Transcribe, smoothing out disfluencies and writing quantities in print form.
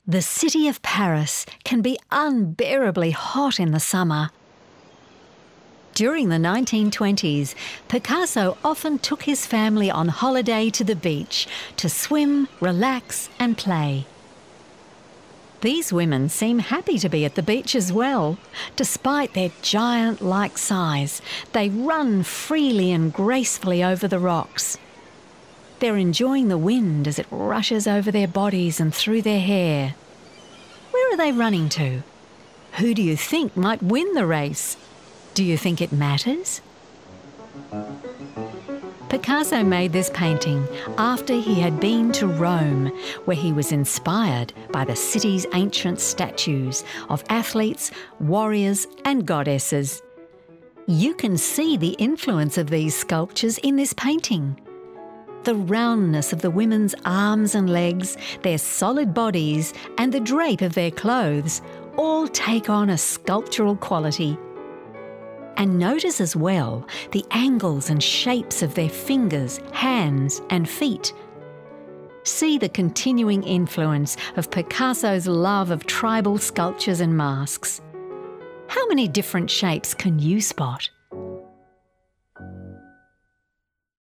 The city of Paris can be unbearably hot in the summer. During the 1920s, Picasso often took his family on holiday to the beach to swim, relax and play. These women seem happy to be at the beach as well. Despite their giant-like size, they run freely and gracefully over the rocks. They're enjoying the wind as it rushes over their bodies and through their hair. Where are they running to? Who do you think might win the race? Do you think it matters? Picasso made this painting after he had been to Rome, where he was inspired by the city's ancient statues of athletes, warriors and goddesses. You can see the influence of these sculptures in this painting. The roundness of the women's arms and legs, their solid bodies and the drape of their clothes all take on a sculptural quality. And notice as well the angles and shapes of their fingers, hands and feet. See the continuing influence of Picasso's love of tribal sculptures and masks. How many different shapes can you spot?